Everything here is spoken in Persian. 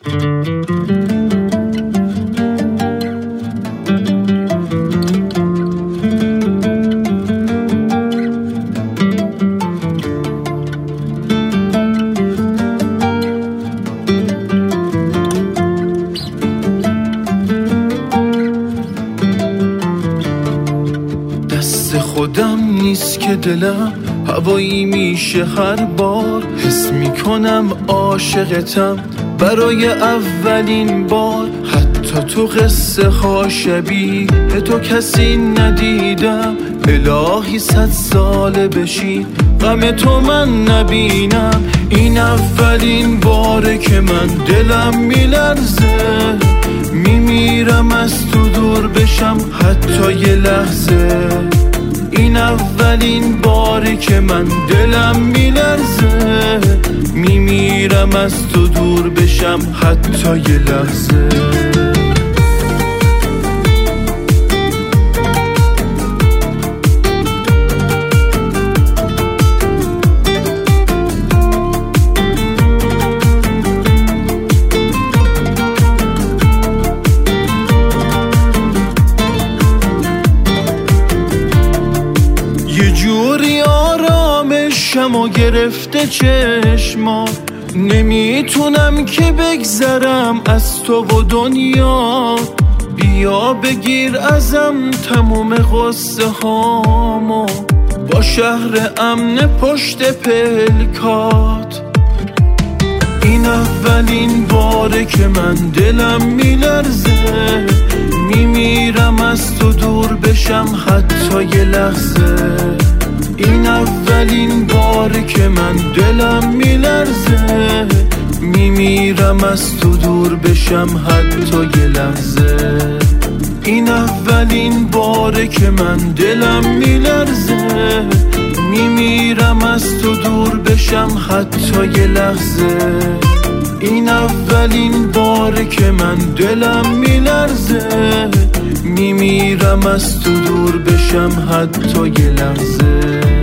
دست خودم نیست که دلم هوایی میشه هر بار حس میکنم عاشقتم برای اولین بار. حتی تو قصه ها شبیه تو کسی ندیدم. الهی 100 ساله بشی غم تو من نبینم. این اولین باره که من دلم میلرزه، میمیرم از تو دور بشم حتی یه لحظه. این اولین باره که من دلم میلرزه، میمیرم از تو دور بشم حتی یه لحظه. یه جوری آرامشم و گرفته چشما، نمیتونم که بگذرم از تو و دنیا. بیا بگیر ازم تموم قصه هامو با شهر امن پشت پلکات. این اولین باره که من دلم میلرزه، میمیرم از تو دور بشم حتی یه لحظه. این اولین باره که من دلم میلرزه، میمیرم از تو دور بشم حتی یه لحظه. این اولین باره که من دلم میلرزه، میمیرم از تو دور بشم حتی یه لحظه. این اولین باره که من دلم میلرزه، میمیرم از تو دور بشم حتی یه لحظه.